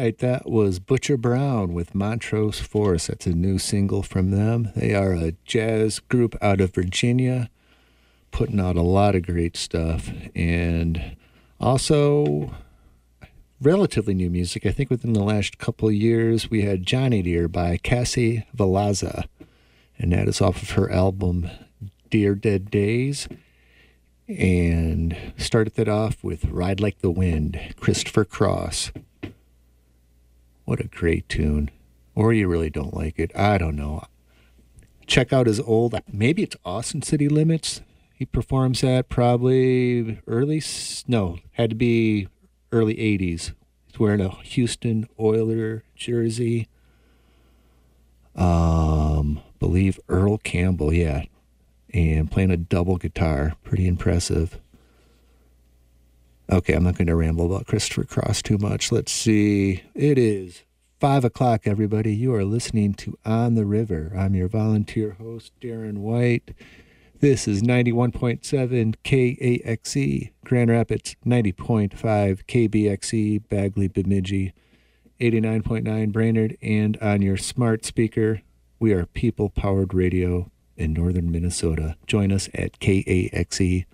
right, that was Butcher Brown with Montrose Force. That's a new single from them. They are a jazz group out of Virginia, putting out a lot of great stuff. And also relatively new music. I think within the last couple of years, we had Johnny Deere by Cassie Velazza. And that is off of her album, Dear Dead Days. And started that off with Ride Like the Wind, Christopher Cross. What a great tune. Or you really don't like it. I don't know. Check out his old, maybe it's Austin City Limits. He performs at probably had to be early 80s. He's wearing a Houston Oiler jersey. Believe Earl Campbell, yeah. And playing a double guitar. Pretty impressive. Okay, I'm not going to ramble about Christopher Cross too much. Let's see. It is 5 o'clock, everybody. You are listening to On the River. I'm your volunteer host, Darren White. This is 91.7 KAXE, Grand Rapids, 90.5 KBXE, Bagley, Bemidji, 89.9 Brainerd, and on your smart speaker, we are people-powered radio in northern Minnesota. Join us at kaxe.org.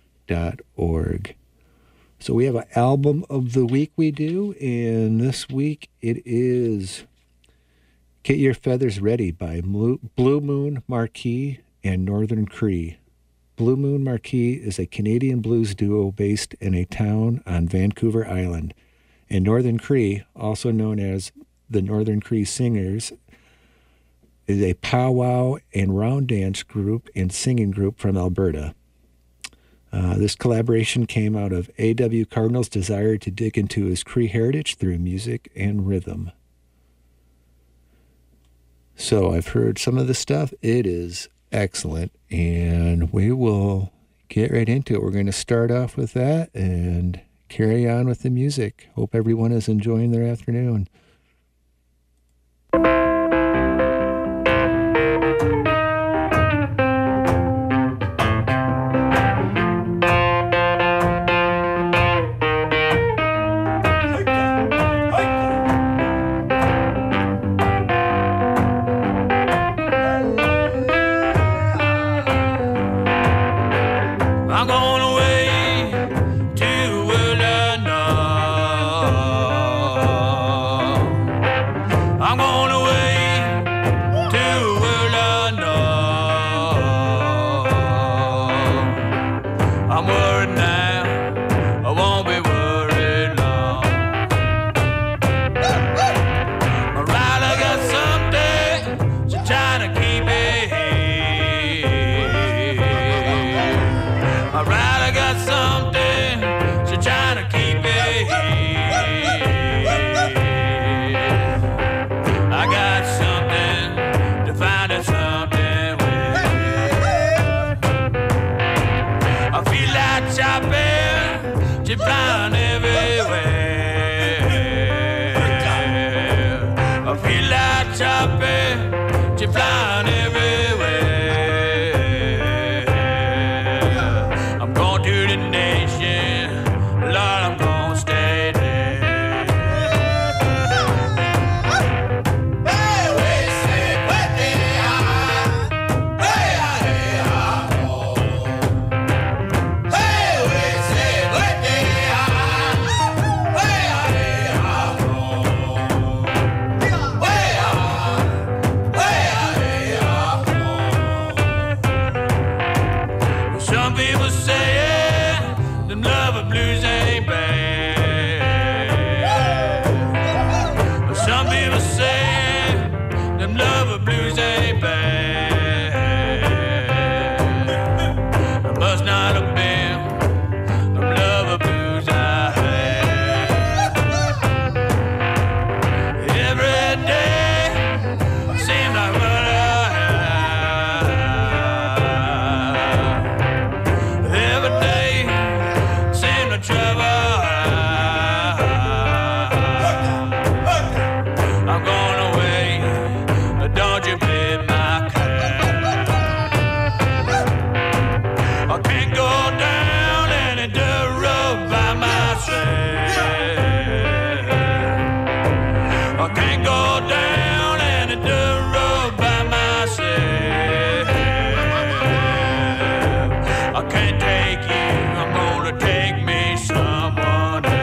So we have an album of the week we do, and this week it is Get Your Feathers Ready by Blue Moon Marquee and Northern Cree. Blue Moon Marquee is a Canadian blues duo based in a town on Vancouver Island. And Northern Cree, also known as the Northern Cree Singers, is a powwow and round dance group and singing group from Alberta. This collaboration came out of A.W. Cardinal's desire to dig into his Cree heritage through music and rhythm. So I've heard some of the stuff. It is excellent, and we will get right into it. We're going to start off with that and carry on with the music. Hope everyone is enjoying their afternoon. I got I can't go down any dirt road by myself. I can't take you, I'm gonna take me someone else.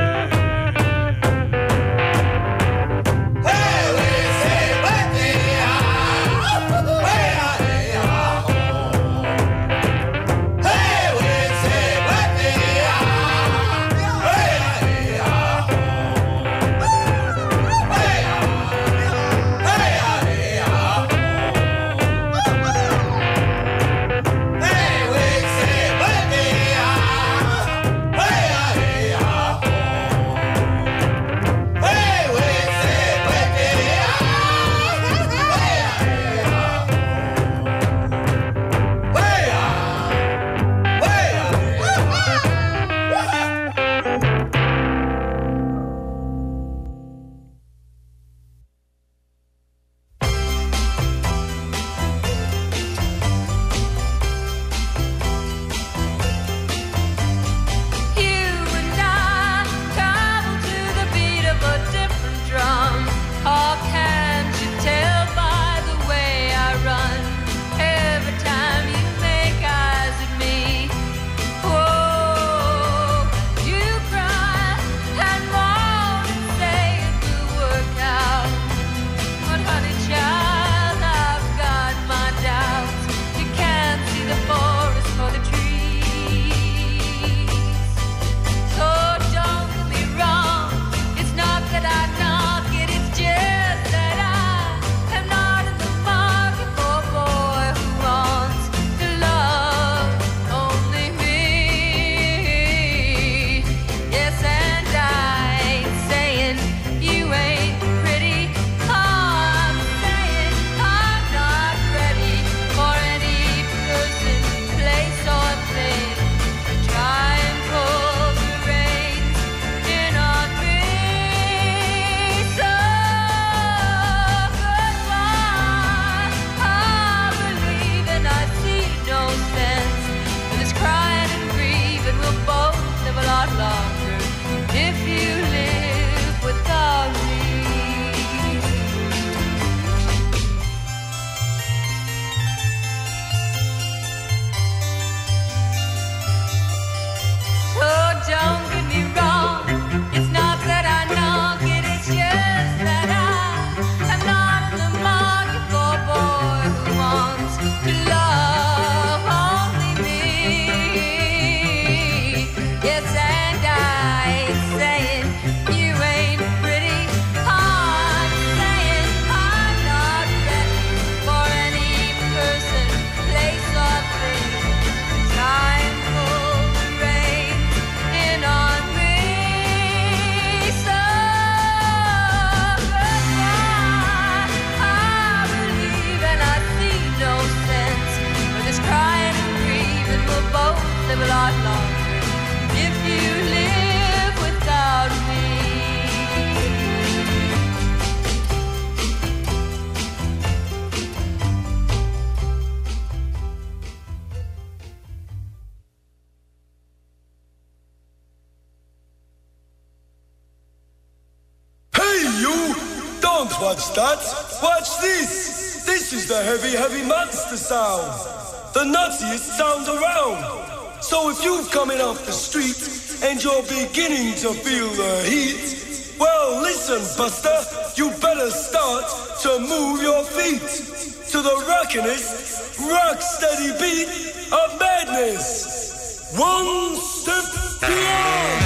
Don't watch that. Watch this. This is the heavy, heavy monster sound. The nuttiest sound around. So if you're coming off the street and you're beginning to feel the heat, well, listen, Buster, you better start to move your feet to the rockinest, rock steady beat of madness. One step beyond.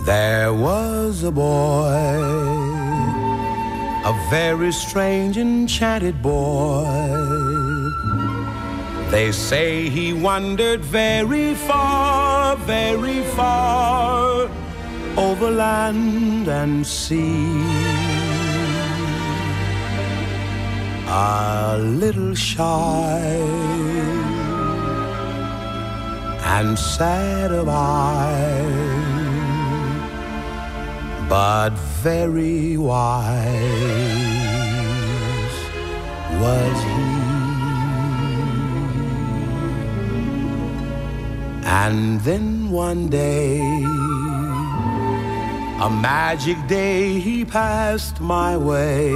There was a boy, a very strange, enchanted boy. They say he wandered very far, over land and sea. A little shy and sad of eye, but very wise was he. And then one day, a magic day, he passed my way.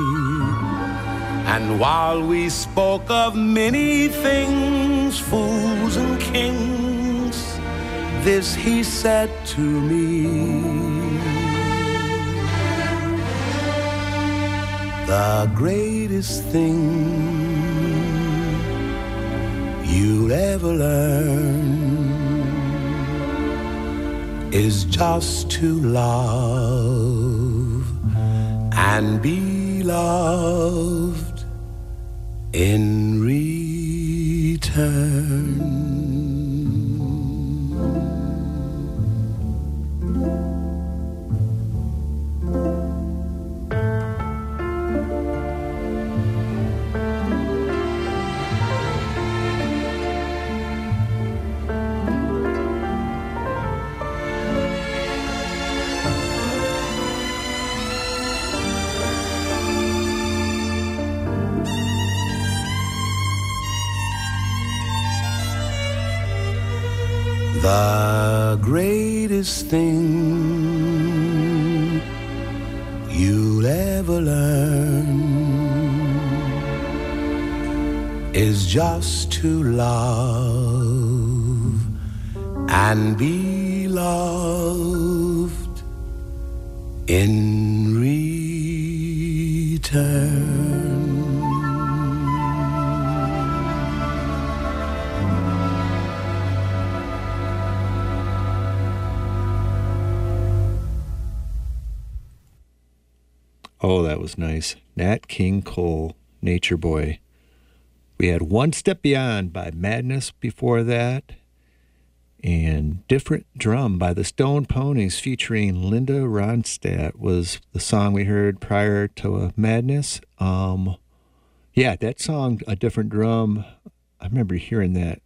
And while we spoke of many things, fools and kings, this he said to me: the greatest thing you'll ever learn is just to love and be loved in return. The greatest thing you'll ever learn is just to love and be loved in return. Oh, that was nice. Nat King Cole, Nature Boy. We had One Step Beyond by Madness before that. And Different Drum by the Stone Ponies featuring Linda Ronstadt was the song we heard prior to Madness. Yeah, that song, A Different Drum, I remember hearing that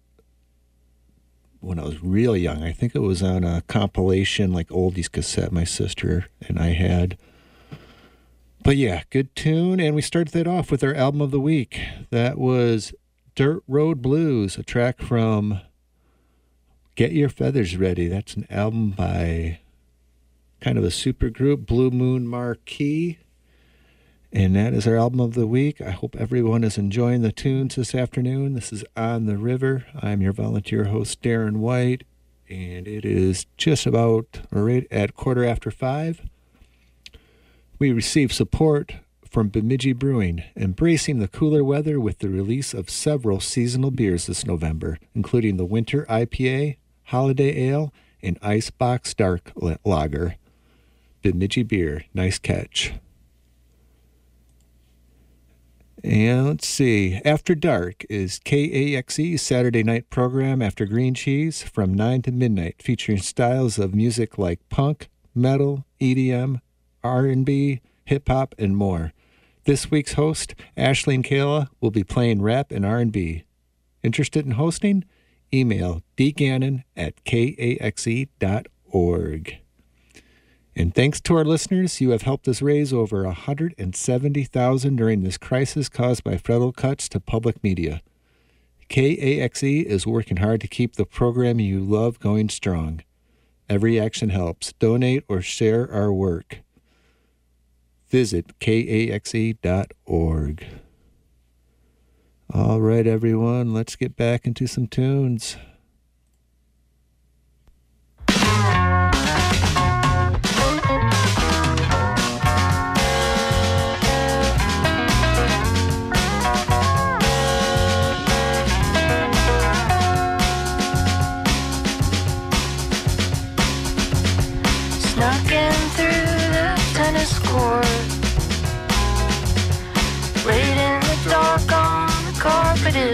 when I was real young. I think it was on a compilation, like oldies cassette my sister and I had. But yeah, good tune. And we started that off with our album of the week. That was Dirt Road Blues, a track from Get Your Feathers Ready. That's an album by kind of a super group, Blue Moon Marquee. And that is our album of the week. I hope everyone is enjoying the tunes this afternoon. This is On the River. I'm your volunteer host, Darren White. And it is just about right at 5:15. We received support from Bemidji Brewing, embracing the cooler weather with the release of several seasonal beers this November, including the Winter IPA, Holiday Ale, and Icebox Dark Lager. Bemidji Beer, nice catch. And let's see, After Dark is KAXE's Saturday night program after Green Cheese from 9 to midnight, featuring styles of music like punk, metal, EDM, R&B, hip-hop, and more. This week's host, Ashleen Kayla, will be playing rap and R&B. Interested in hosting? Email dgannon@kaxe.org. And thanks to our listeners, you have helped us raise over $170,000 during this crisis caused by federal cuts to public media. KAXE is working hard to keep the program you love going strong. Every action helps. Donate or share our work. Visit kaxe.org. All right, everyone, let's get back into some tunes.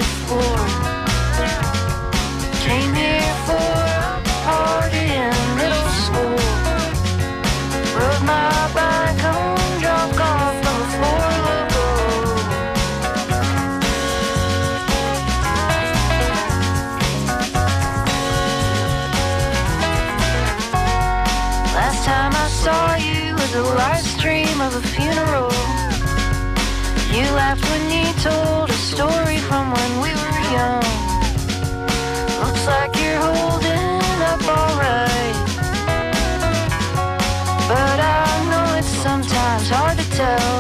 floor. Came here for a party in middle school. Rode my bike home, drunk off of a Four Loko. Last time I saw you was a live stream of a funeral. You laughed when you told a story from when we were young. Looks like you're holding up alright, but I know it's sometimes hard to tell.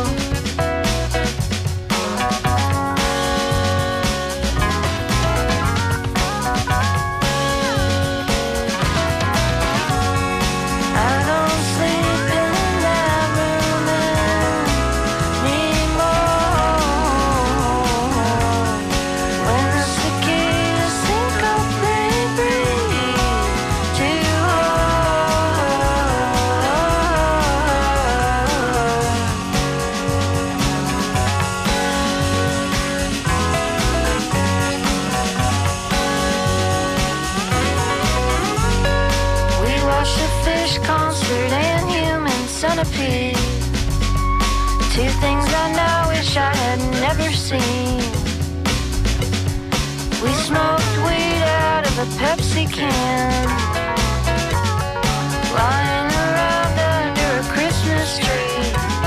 I don't sleep in that room anymore. When the cicadas think up, they breathe too hard. We watched a Fish concert and Human Centipede. Two things I now wish I had never seen. We smoked weed out of a Pepsi can, lying around under a Christmas tree.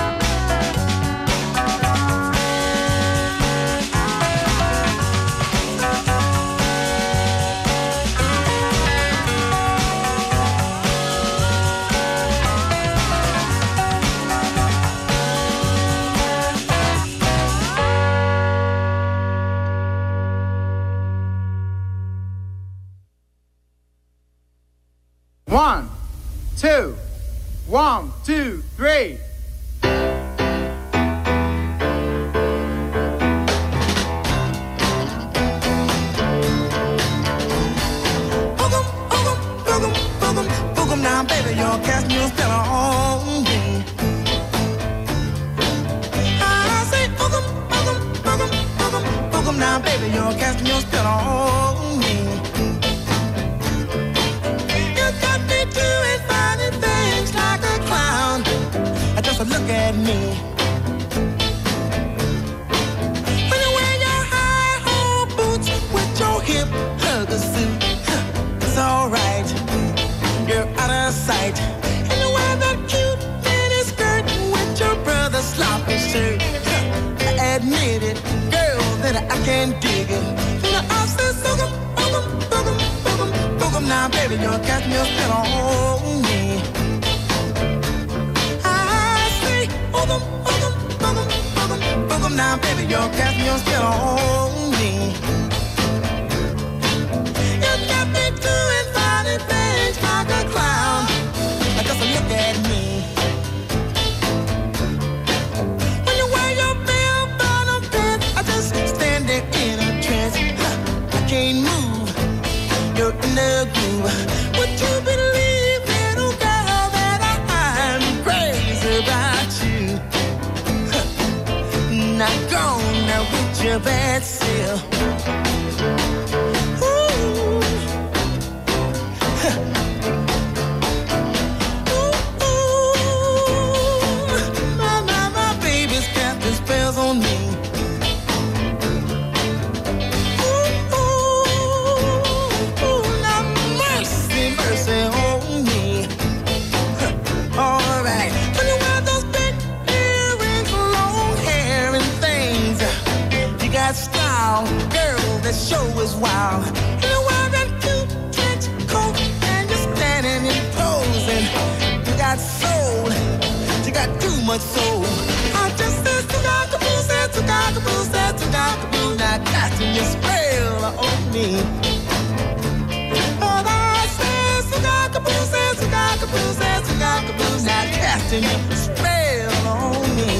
One, two, 1, 2, 3. Boogum now, baby, you're casting your spell on me. I say boogum now, baby, you're casting your spell on me. You got me doing funny things like a clown. Just look at me. When you wear your high-hole boots with your hip hugger suit, it's alright. You're out of sight. And you wear that cute mini skirt with your brother's sloppy shirt. I admit it, girl, that I can't dig it. You know, I say boogum now, baby, you're casting your spell on me. I say boogum now, baby, you're casting your spell on me. You got me doing funny things like a clown. Just look at me. When you wear your bell-bottom pants, I just stand there in a trance. I can't move. You're in the groove. Would you believe, little girl, that I'm crazy about you? Not gone now with your bad self. Style, girl, that show is wild. You wear that cute trench coat and you're standing and posing. You got soul, you got too much soul. I just said to not casting your spell on me. But I said to not casting your spell on me.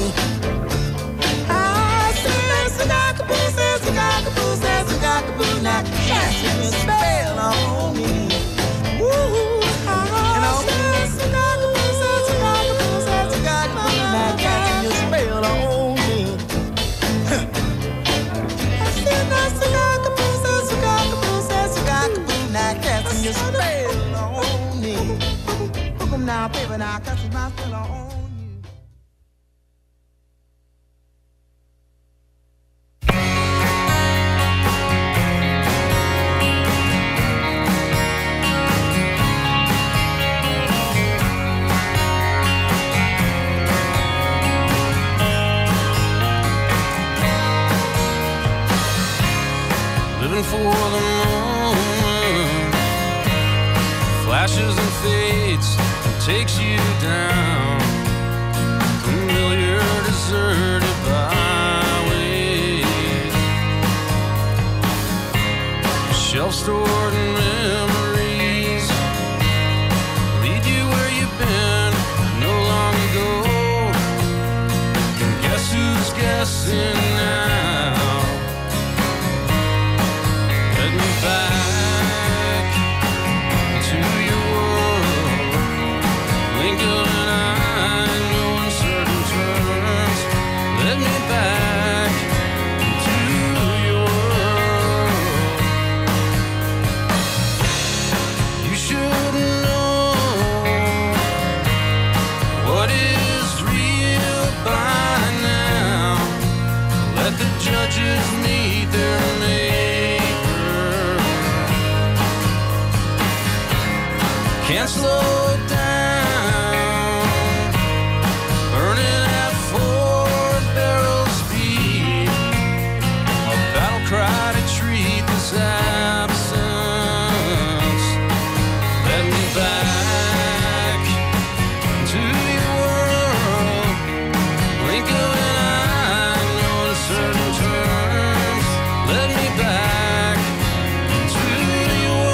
Not casting your spell on me. Ooh, and I'll not casting your spell on me. I said, now, baby, now, cause my spell on you. Living for the moment, flashes and fades, and takes you down familiar deserted byways, shelf-stored memories lead you where you've been no long ago. And guess who's guessing now? Back to your world, blink of an eye, no uncertain terms. Let me back to your world. You should know what is real by now. Let the judges meet their name. Can't slow down, burning at 4-barrel speed. A battle cry to treat this absence. Let me back to your world, blink of an eye, no uncertain terms. Let me back to your world.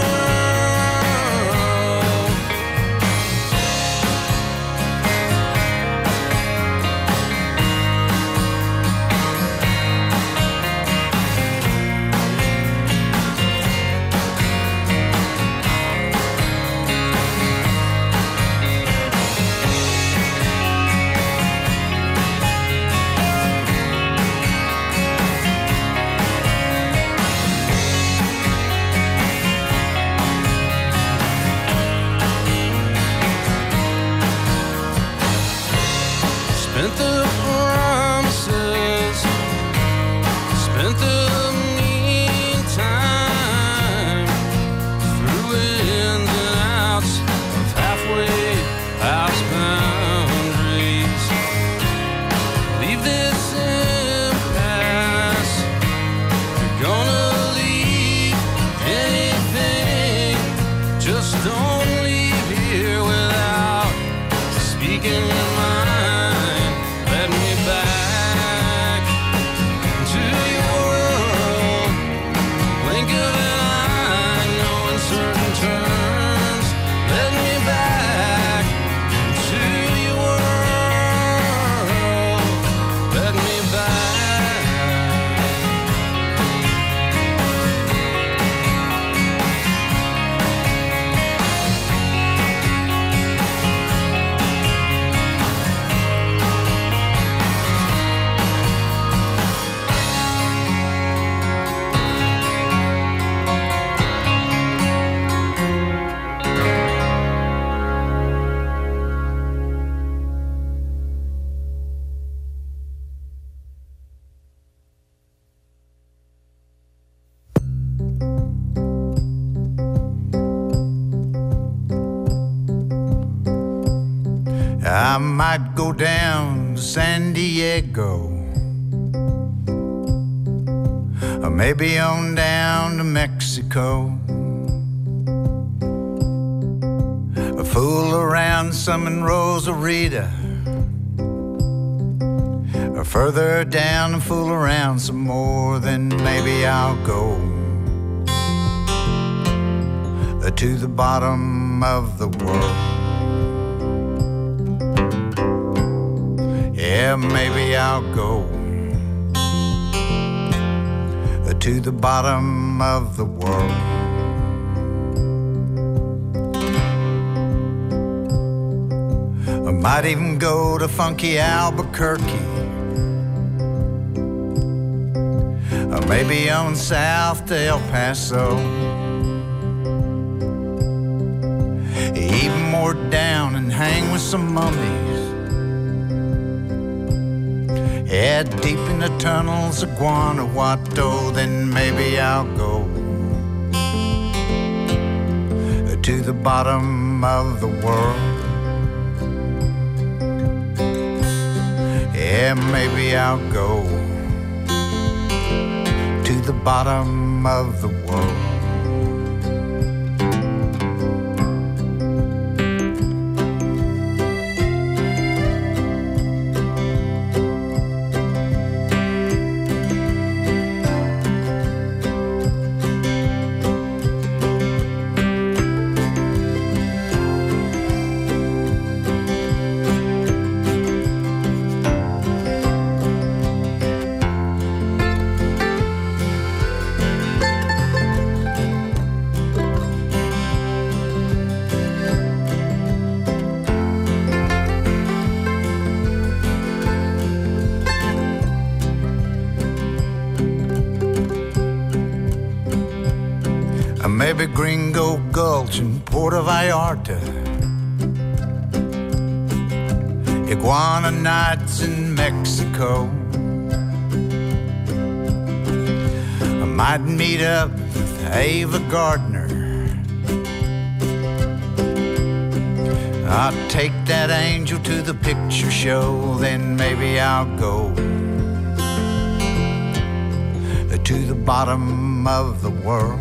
Spent the promises, spent the meantime, through ins and outs of halfway house boundaries. Leave this impasse. You're gonna leave anything. Just don't leave here without speaking your mind. Let me back to your world, blink of an eye, no uncertain terms. Let me back to your world, let me back. I might go down to San Diego, or maybe on down to Mexico, or fool around some in Rosarita, or further down and fool around some more. Then maybe I'll go to the bottom of the world. Yeah, maybe I'll go to the bottom of the world. I might even go to funky Albuquerque, or maybe on south to El Paso. Even more down and hang with some mummies. Yeah, deep in the tunnels of Guanajuato, then maybe I'll go to the bottom of the world. Yeah, maybe I'll go to the bottom of the world. Maybe Gringo Gulch in Puerto Vallarta, Iguana Nights in Mexico. I might meet up with Ava Gardner. I'll take that angel to the picture show, then maybe I'll go to the bottom of the world.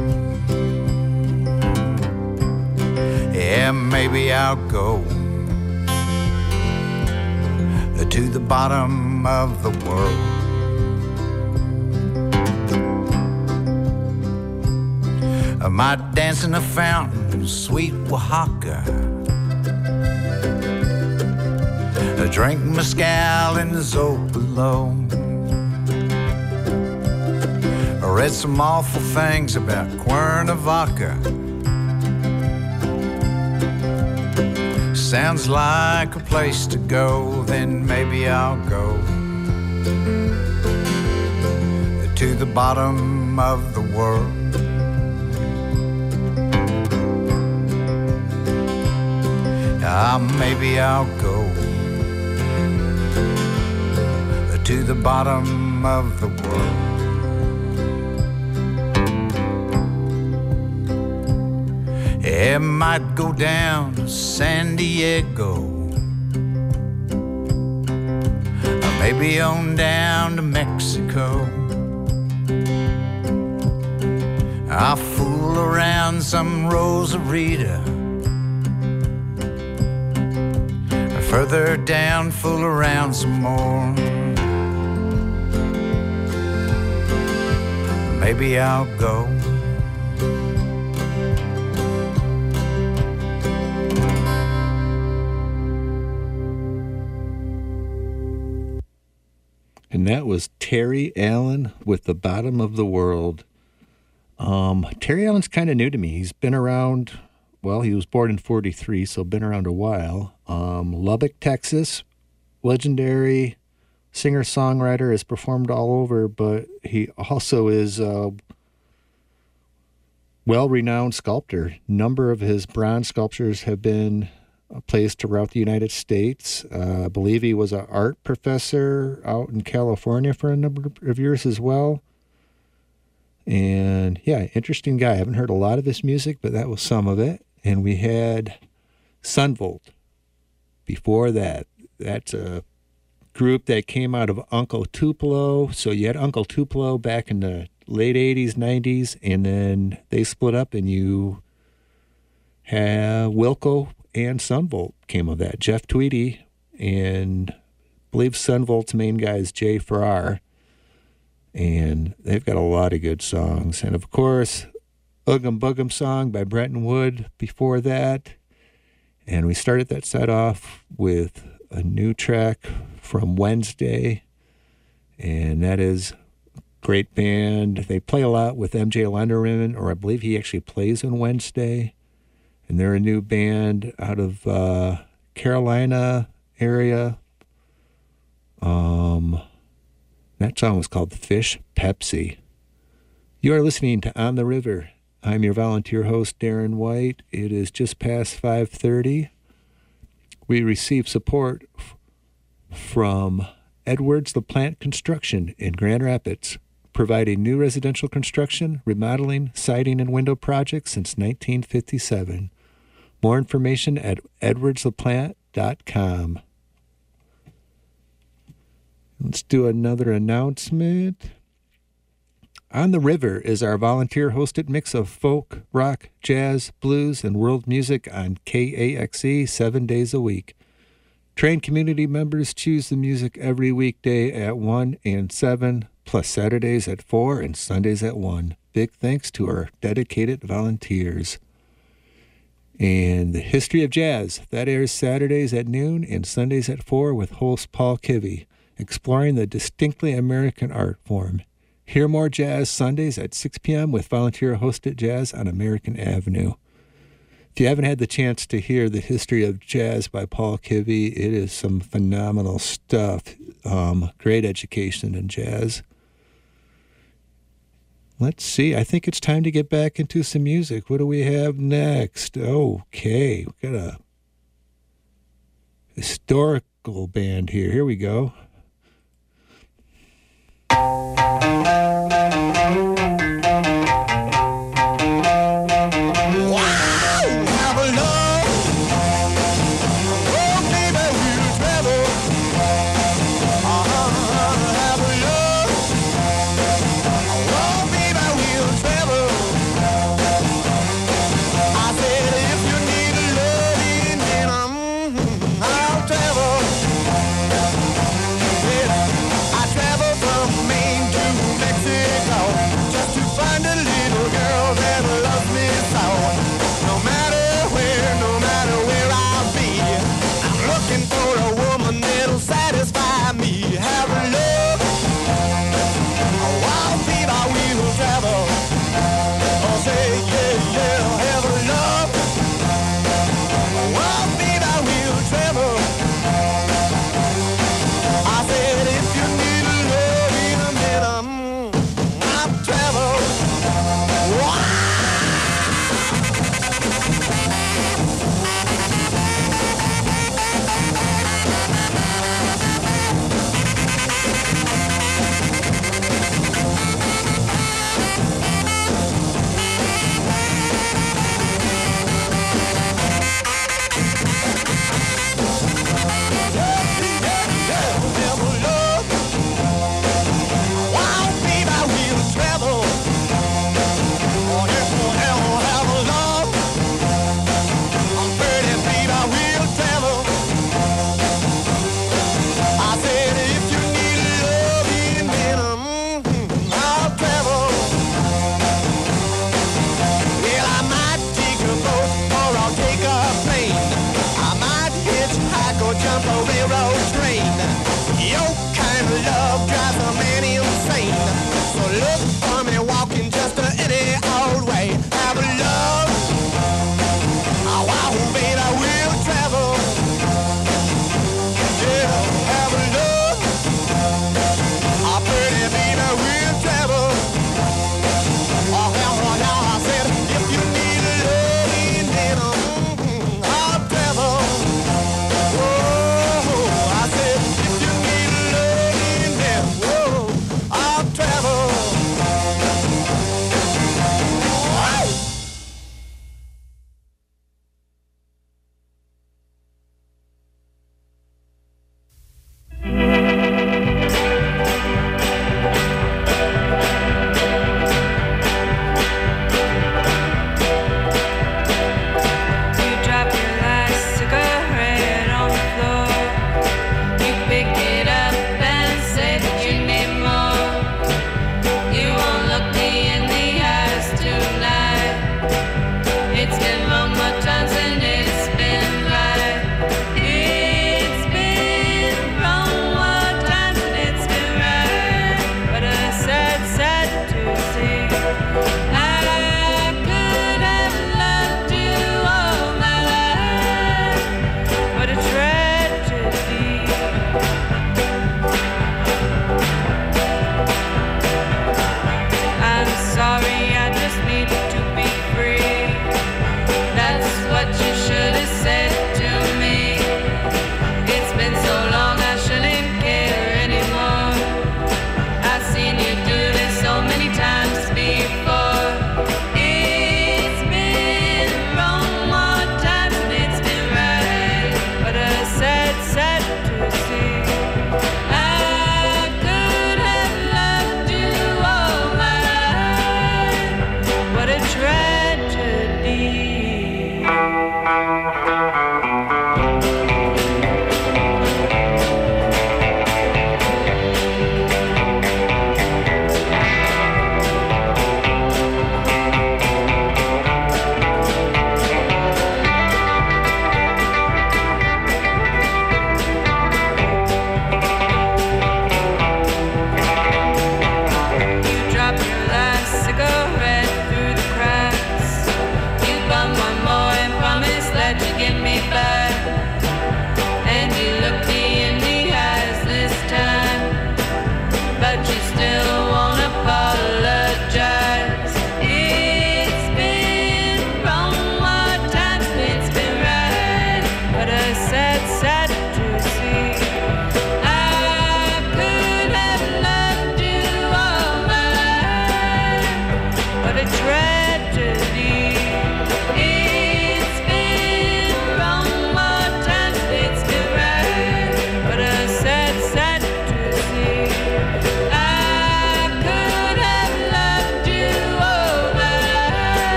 Yeah, maybe I'll go to the bottom of the world. I might dance in a fountain in sweet Oaxaca, I drink mezcal in the Zocalo. I read some awful things about Cuernavaca. Sounds like a place to go, then maybe I'll go to the bottom of the world. Maybe I'll go to the bottom of the world. It might go down to San Diego, or maybe on down to Mexico. I'll fool around some Rosarita, or further down, fool around some more. Maybe I'll go And that was Terry Allen with The Bottom of the World. Terry Allen's kind of new to me. He's been around, well, he was born in 43, so been around a while. Lubbock, Texas, legendary singer-songwriter, has performed all over, but he also is a well-renowned sculptor. Number of his bronze sculptures have been placed throughout the United States. I believe he was an art professor out in California for a number of years as well. And yeah, interesting guy. I haven't heard a lot of his music, but that was some of it. And we had Sunvolt before that. That's a group that came out of Uncle Tupelo. So you had Uncle Tupelo back in the late 80s, 90s, and then they split up and you have Wilco and Sunvolt came of that. Jeff Tweedy, and I believe Sunvolt's main guy is Jay Farrar. And they've got a lot of good songs. And of course, Oogum Boogum song by Brenton Wood before that. And we started that set off with a new track from Wednesday. And that is a great band. They play a lot with MJ Lenderman, or I believe he actually plays on Wednesday. And they're a new band out of Carolina area. That song was called Fish Pepsi. You are listening to On the River, I'm your volunteer host, Darren White. It is just past 5:30. We received support from Edwards LaPlante Construction in Grand Rapids, providing new residential construction, remodeling, siding, and window projects since 1957. More information at edwardslaplante.com. Let's do another announcement. On the River is our volunteer-hosted mix of folk, rock, jazz, blues, and world music on KAXE 7 days a week. Trained community members choose the music every weekday at 1 and 7, plus Saturdays at 4 and Sundays at 1. Big thanks to our dedicated volunteers. And the History of Jazz, that airs Saturdays at noon and Sundays at 4 with host Paul Kivy, exploring the distinctly American art form. Hear more jazz Sundays at 6 p.m. with volunteer-hosted jazz on American Avenue. If you haven't had the chance to hear the History of Jazz by Paul Kivy, it is some phenomenal stuff. Great education in jazz. Let's see. I think it's time to get back into some music. What do we have next? Okay. We got a historical band here. Here we go. I'll travel.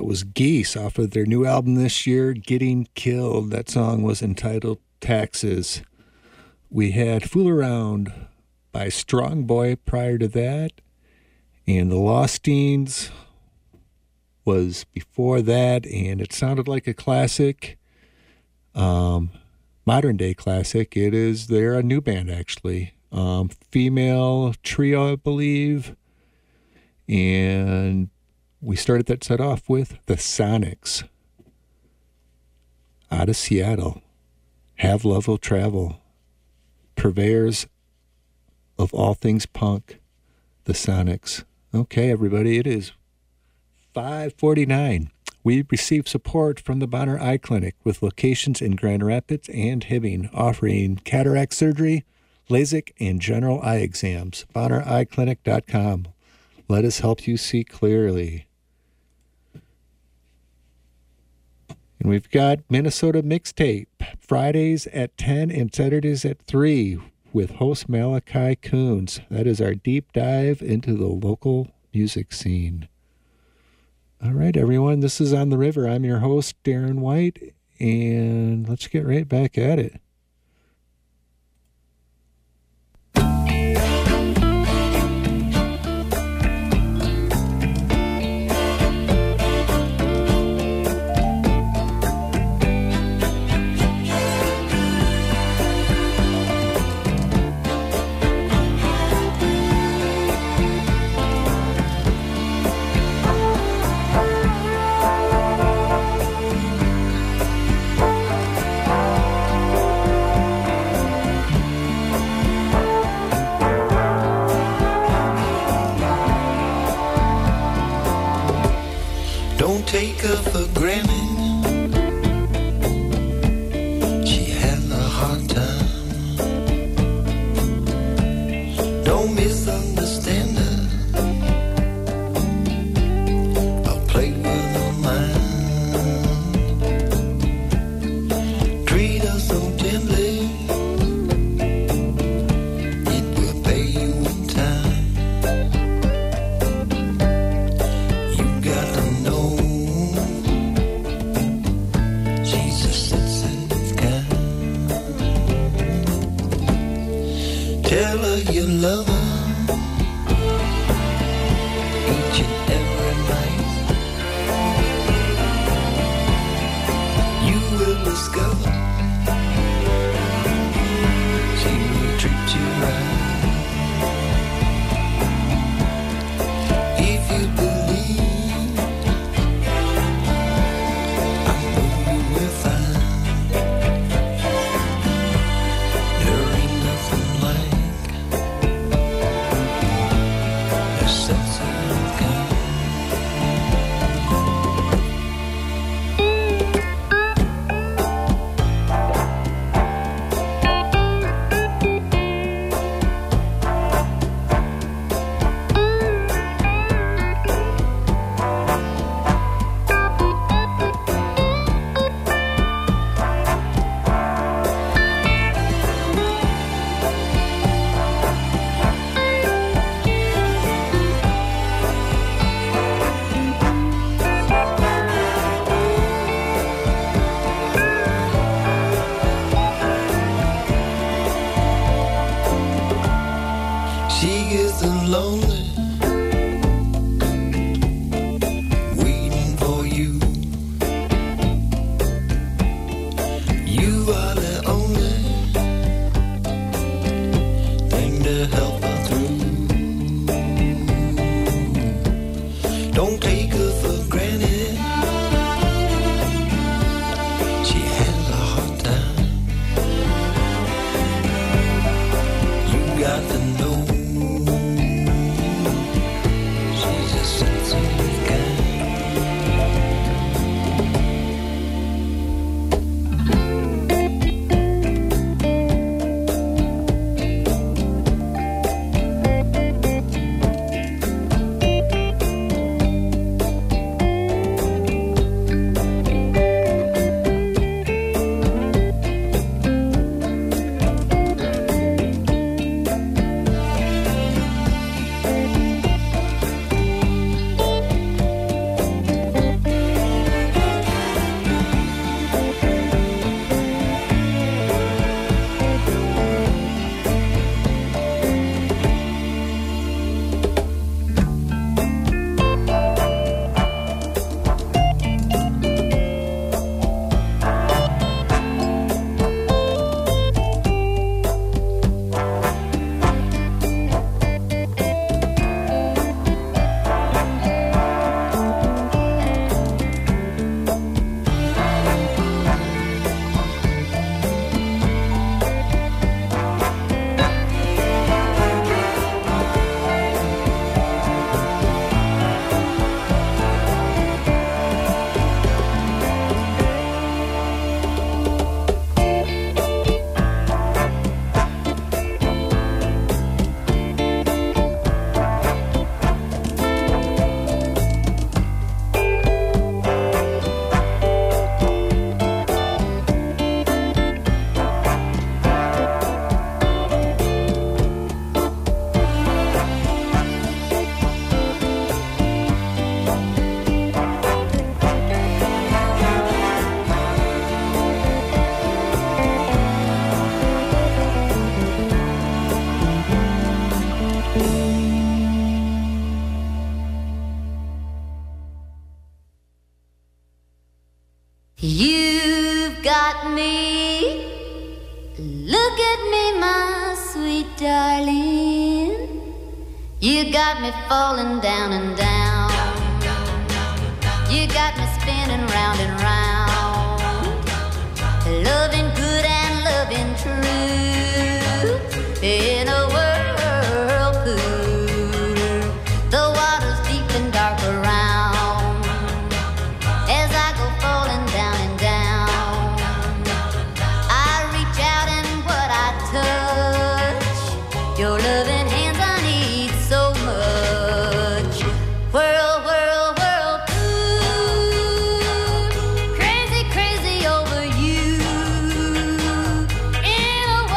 That was Geese off of their new album this year, Getting Killed. That song was entitled Taxes. We had Fool Around by Strong Boy prior to that. And The Lostines was before that. And it sounded like a classic, modern day classic. They're a new band actually. Female trio, I believe. And we started that set off with the Sonics out of Seattle. Have Love Will Travel. Purveyors of all things punk. The Sonics. Okay, everybody, it is 5:49. We received support from the Bonner Eye Clinic with locations in Grand Rapids and Hibbing, offering cataract surgery, LASIK, and general eye exams. BonnerEyeClinic.com. Let us help you see clearly. And we've got Minnesota Mixtape, Fridays at 10 and Saturdays at 3 with host Malachi Coons. That is our deep dive into the local music scene. All right, everyone, this is On the River. I'm your host, Darren White, and let's get right back at it. Take her for granted. She had a hard time. Don't misunderstand her. I'll play with her mind. Treat her so gently. It will pay you in time. You gotta know. Tell her you love her each and every night. You will discover she will treat you right. If you believe, I know you will find there ain't nothing like me. Look at me, my sweet darling. You got me falling down and down. You got me spinning round and round. Loving good and loving true. In a whirlpool, the water's deep and dark around. As I go falling down and down, I reach out and what I touch, your loving hands I need so much. Whirl, whirl, whirlpool, crazy, crazy over you. In a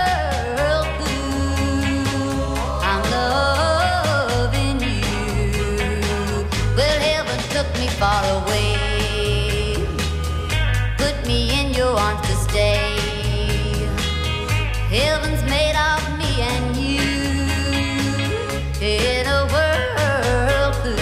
whirlpool, I'm loving you. Well, heaven took me far away, put me in your arms to stay. Heaven's made of me and you in a whirlpool.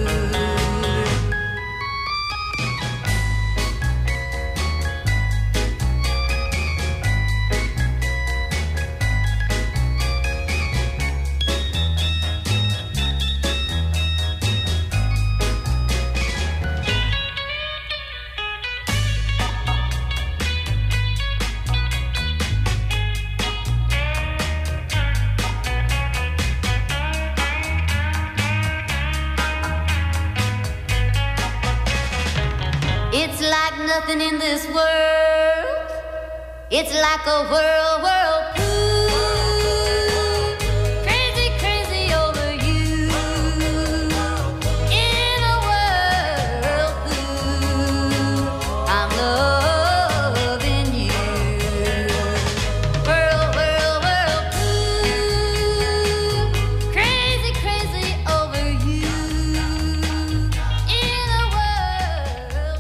It's like nothing in this world. It's like a whirlpool. Crazy, crazy over you. In a whirlpool, I'm loving you. Whirlpool. Crazy, crazy over you. In a whirlpool.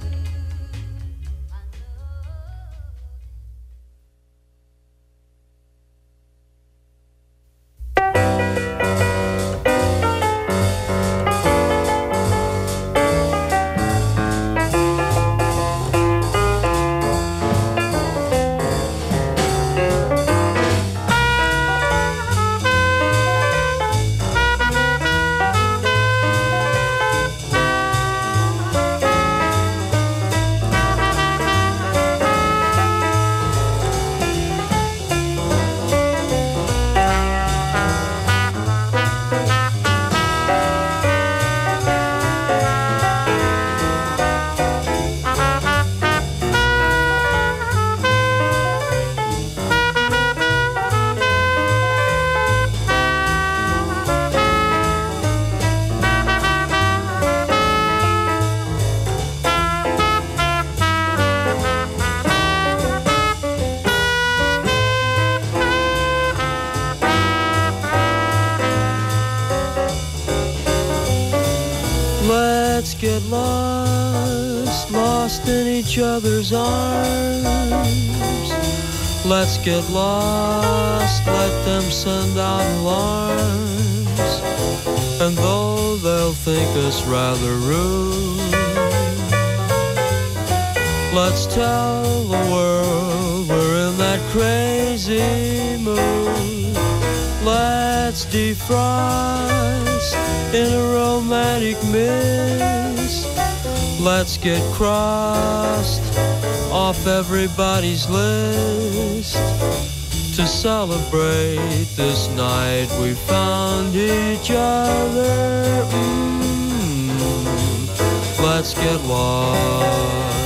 Let's get lost, lost in each other's arms. Let's get lost, let them send out alarms. And though they'll think us rather rude, let's tell the world we're in that crazy mood. Let's defrost in a romantic mist. Let's get crossed off everybody's list to celebrate this night we found each other. Let's get lost.